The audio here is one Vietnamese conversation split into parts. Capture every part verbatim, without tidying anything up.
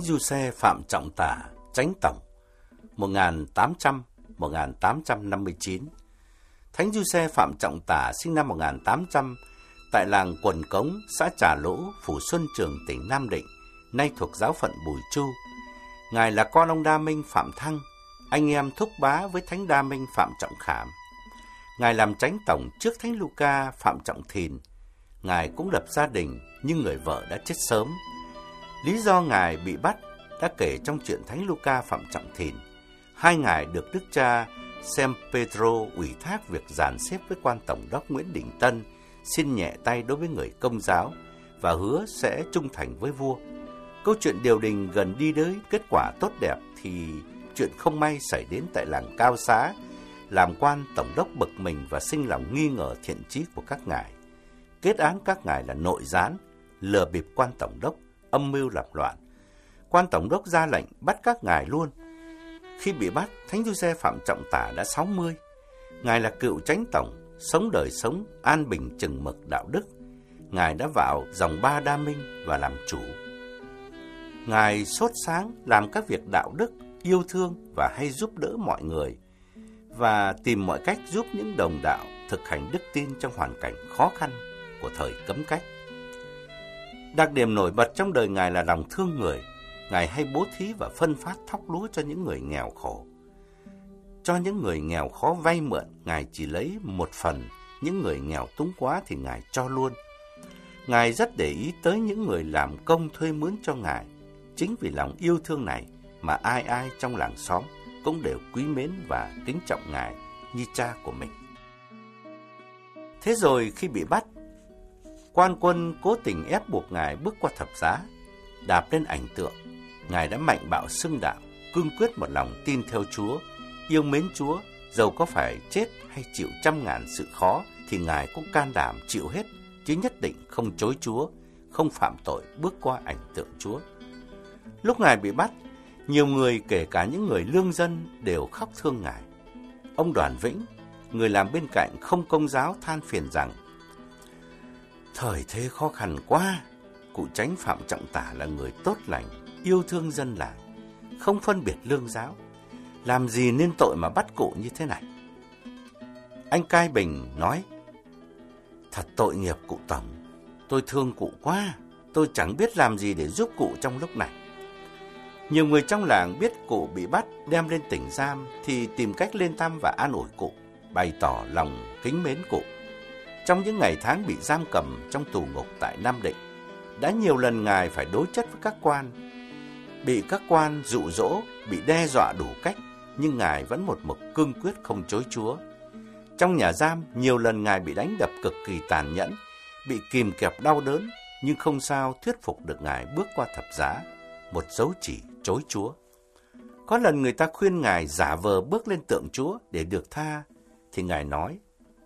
Giuse Phạm Trọng Tả, Chánh Tổng, một nghìn tám trăm đến một nghìn tám trăm năm mươi chín. Thánh Giuse Phạm Trọng Tả sinh năm một nghìn tám trăm tại làng Quần Cống, xã Trà Lỗ, Phủ Xuân Trường, tỉnh Nam Định, nay thuộc giáo phận Bùi Chu. Ngài là con ông Đa Minh Phạm Thăng, anh em thúc bá với Thánh Đa Minh Phạm Trọng Khảm. Ngài làm Chánh Tổng trước Thánh Luca Phạm Trọng Thìn. Ngài cũng lập gia đình nhưng người vợ đã chết sớm. Lý do Ngài bị bắt đã kể trong chuyện Thánh Luca Phạm Trọng Thìn. Hai ngài được Đức cha San Pedro ủy thác việc dàn xếp với quan tổng đốc Nguyễn Đình Tân, xin nhẹ tay đối với người Công giáo và hứa sẽ trung thành với vua. Câu chuyện điều đình gần đi đến kết quả tốt đẹp thì chuyện không may xảy đến tại làng Cao Xá, làm quan tổng đốc bực mình và sinh lòng nghi ngờ thiện chí của các ngài. Kết án các ngài là nội gián, lừa bịp quan tổng đốc, âm mưu làm loạn. Quan tổng đốc ra lệnh bắt các ngài luôn. Khi bị bắt, Thánh Giuse Phạm Trọng Tả đã sáu mươi. Ngài là cựu Chánh Tổng, sống đời sống an bình chừng mực đạo đức. Ngài đã vào dòng ba Đa Minh và làm chủ. Ngài sốt sáng làm các việc đạo đức, yêu thương và hay giúp đỡ mọi người, và tìm mọi cách giúp những đồng đạo thực hành đức tin trong hoàn cảnh khó khăn của thời cấm cách. Đặc điểm nổi bật trong đời Ngài là lòng thương người. Ngài hay bố thí và phân phát thóc lúa cho những người nghèo khổ. Cho những người nghèo khó vay mượn, Ngài chỉ lấy một phần, những người nghèo túng quá thì Ngài cho luôn. Ngài rất để ý tới những người làm công thuê mướn cho Ngài. Chính vì lòng yêu thương này mà ai ai trong làng xóm cũng đều quý mến và kính trọng Ngài như cha của mình. Thế rồi khi bị bắt, quan quân cố tình ép buộc Ngài bước qua thập giá, đạp lên ảnh tượng. Ngài đã mạnh bạo xưng đạo, cương quyết một lòng tin theo Chúa, yêu mến Chúa, dầu có phải chết hay chịu trăm ngàn sự khó thì Ngài cũng can đảm chịu hết, chứ nhất định không chối Chúa, không phạm tội bước qua ảnh tượng Chúa. Lúc Ngài bị bắt, nhiều người kể cả những người lương dân đều khóc thương Ngài. Ông Đoàn Vĩnh, người làm bên cạnh không công giáo, than phiền rằng: thời thế khó khăn quá, cụ Chánh Phạm Trọng Tả là người tốt lành, yêu thương dân làng, không phân biệt lương giáo, làm gì nên tội mà bắt cụ như thế này. Anh Cai Bình nói: thật tội nghiệp cụ Tổng, tôi thương cụ quá, tôi chẳng biết làm gì để giúp cụ trong lúc này. Nhiều người trong làng biết cụ bị bắt đem lên tỉnh giam thì tìm cách lên thăm và an ủi cụ, bày tỏ lòng kính mến cụ. Trong những ngày tháng bị giam cầm trong tù ngục tại Nam Định, đã nhiều lần Ngài phải đối chất với các quan, bị các quan dụ dỗ, bị đe dọa đủ cách, nhưng Ngài vẫn một mực cương quyết không chối Chúa. Trong nhà giam, nhiều lần Ngài bị đánh đập cực kỳ tàn nhẫn, bị kìm kẹp đau đớn, nhưng không sao thuyết phục được Ngài bước qua thập giá, một dấu chỉ chối Chúa. Có lần người ta khuyên Ngài giả vờ bước lên tượng Chúa để được tha, thì Ngài nói: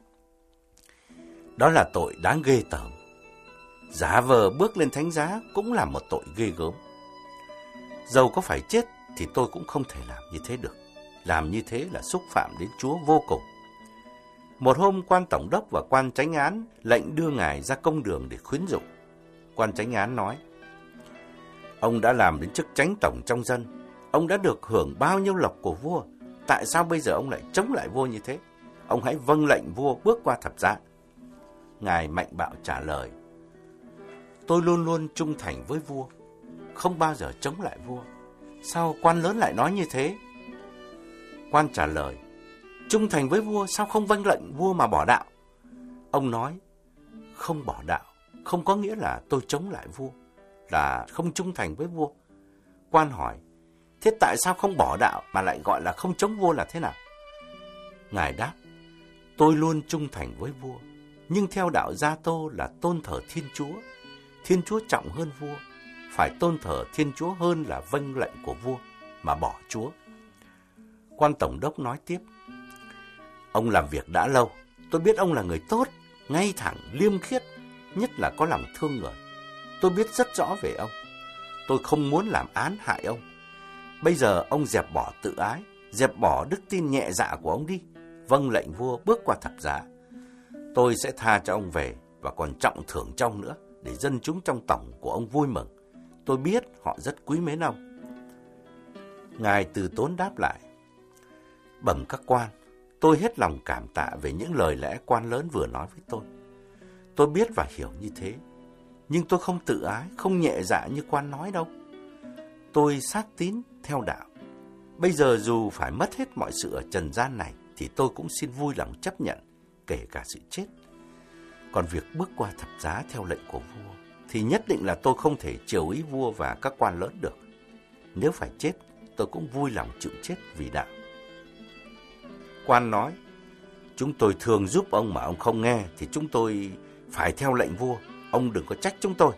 đó là tội đáng ghê tởm. Giả vờ bước lên thánh giá cũng là một tội ghê gớm. Dầu có phải chết thì tôi cũng không thể làm như thế được. Làm như thế là xúc phạm đến Chúa vô cùng. Một hôm, quan tổng đốc và quan chánh án lệnh đưa Ngài ra công đường để khuyến dụ. Quan chánh án nói: ông đã làm đến chức chánh tổng trong dân, ông đã được hưởng bao nhiêu lộc của vua, tại sao bây giờ ông lại chống lại vua như thế? Ông hãy vâng lệnh vua bước qua thập giá. Ngài mạnh bạo trả lời: tôi luôn luôn trung thành với vua, không bao giờ chống lại vua. Sao quan lớn lại nói như thế? Quan trả lời: trung thành với vua sao không vâng lệnh vua mà bỏ đạo? Ông nói: không bỏ đạo không có nghĩa là tôi chống lại vua, là không trung thành với vua. Quan hỏi: thế tại sao không bỏ đạo mà lại gọi là không chống vua là thế nào? Ngài đáp: tôi luôn trung thành với vua, nhưng theo đạo Gia Tô là tôn thờ Thiên Chúa. Thiên Chúa trọng hơn vua, phải tôn thờ Thiên Chúa hơn là vâng lệnh của vua mà bỏ Chúa. Quan tổng đốc nói tiếp: ông làm việc đã lâu, tôi biết ông là người tốt, ngay thẳng, liêm khiết, nhất là có lòng thương người. Tôi biết rất rõ về ông. Tôi không muốn làm án hại ông. Bây giờ ông dẹp bỏ tự ái, dẹp bỏ đức tin nhẹ dạ của ông đi, vâng lệnh vua bước qua thập giá. Tôi sẽ tha cho ông về và còn trọng thưởng cho ông nữa, để dân chúng trong tổng của ông vui mừng. Tôi biết họ rất quý mến ông. Ngài từ tốn đáp lại: Bẩm các quan, tôi hết lòng cảm tạ về những lời lẽ quan lớn vừa nói với tôi. Tôi biết và hiểu như thế, nhưng tôi không tự ái, không nhẹ dạ như quan nói đâu. Tôi xác tín theo đạo. Bây giờ dù phải mất hết mọi sự ở trần gian này, thì tôi cũng xin vui lòng chấp nhận, kể cả sự chết. Còn việc bước qua thập giá theo lệnh của vua, thì nhất định là tôi không thể chiều ý vua và các quan lớn được. Nếu phải chết, tôi cũng vui lòng chịu chết vì đạo. Quan nói: Chúng tôi thường giúp ông mà ông không nghe, thì chúng tôi phải theo lệnh vua. Ông đừng có trách chúng tôi.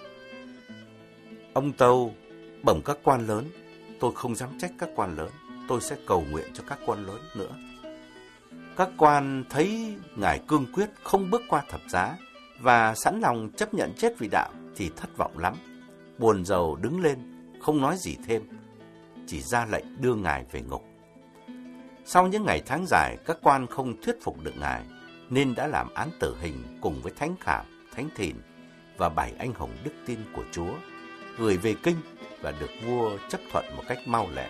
Ông tâu: Bẩm các quan lớn, tôi không dám trách các quan lớn. Tôi sẽ cầu nguyện cho các quan lớn nữa. Các quan thấy ngài cương quyết không bước qua thập giá và sẵn lòng chấp nhận chết vì đạo thì thất vọng lắm. Buồn rầu đứng lên, không nói gì thêm, chỉ ra lệnh đưa ngài về ngục. Sau những ngày tháng dài, các quan không thuyết phục được ngài, nên đã làm án tử hình cùng với Thánh Khảm, Thánh Thìn và bảy anh hùng đức tin của Chúa, gửi về kinh và được vua chấp thuận một cách mau lẹ.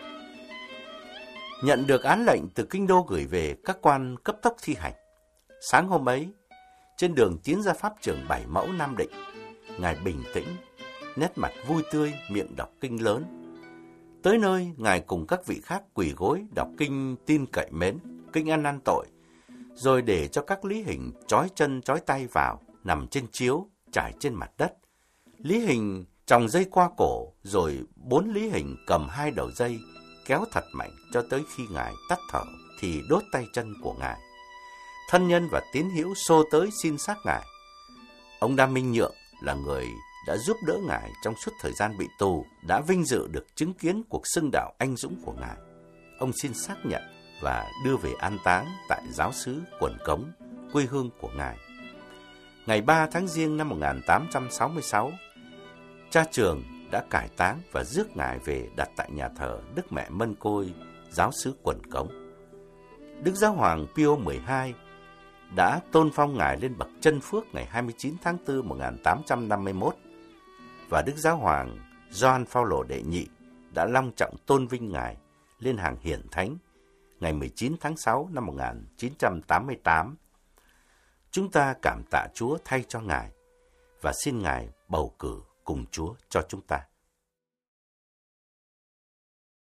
Nhận được án lệnh từ kinh đô gửi về, các quan cấp tốc thi hành. Sáng hôm ấy, trên đường tiến ra pháp trường Bảy Mẫu Nam Định, ngài bình tĩnh, nét mặt vui tươi, miệng đọc kinh lớn. Tới nơi, ngài cùng các vị khác quỳ gối đọc kinh Tin Cậy Mến, kinh Ăn Năn Tội, rồi để cho các lý hình trói chân trói tay vào, nằm trên chiếu, trải trên mặt đất. Lý hình tròng dây qua cổ, rồi bốn lý hình cầm hai đầu dây, kéo thật mạnh cho tới khi ngài tắt thở thì đốt tay chân của ngài. Thân nhân và tín hữu xô tới xin xác ngài. Ông Đam Minh Nhượng là người đã giúp đỡ ngài trong suốt thời gian bị tù, đã vinh dự được chứng kiến cuộc xưng đạo anh dũng của ngài. Ông xin xác nhận và đưa về an táng tại giáo xứ Quận Cống, quê hương của ngài. Ngày ba tháng Giêng năm một nghìn tám trăm sáu mươi sáu, cha Trường đã cải táng và rước ngài về đặt tại nhà thờ Đức Mẹ Mân Côi, giáo xứ Quận Cống. Đức Giáo hoàng Pio mười hai đã tôn phong ngài lên bậc chân phước ngày hai mươi chín tháng tư một nghìn tám trăm năm mươi mốt, và Đức Giáo hoàng Gioan Phaolô đệ nhị đã long trọng tôn vinh ngài lên hàng hiển thánh ngày mười chín tháng sáu năm một nghìn chín trăm tám mươi tám. Chúng ta cảm tạ Chúa thay cho ngài và xin ngài bầu cử cùng Chúa cho chúng ta.